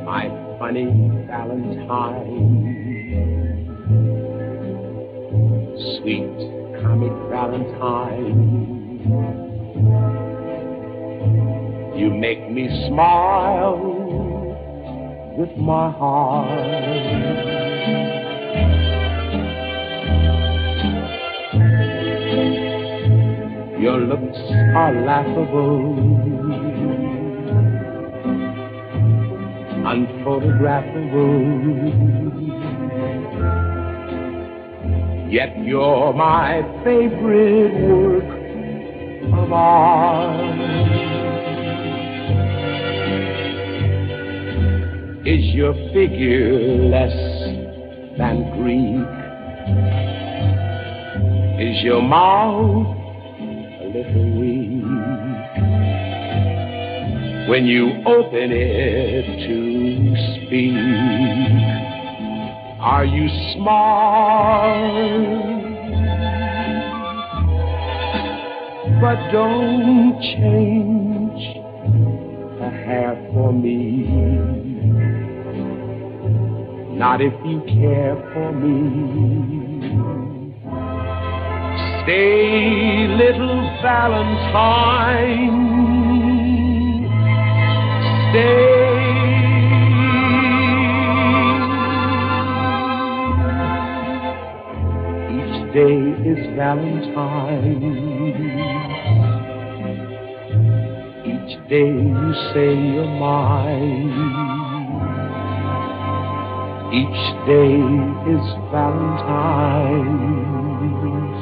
my funny Valentine. Sweet comic Valentine, you make me smile with my heart. Your looks are laughable, unphotographable, yet you're my favorite work of art. Is your figure less than Greek? Is your mouth a little weak when you open it to speak? Are you smart? But don't change a hair for me, not if you care for me. Stay, little Valentine, stay. Each day is Valentine. Each day you say you're mine. Each day is Valentine's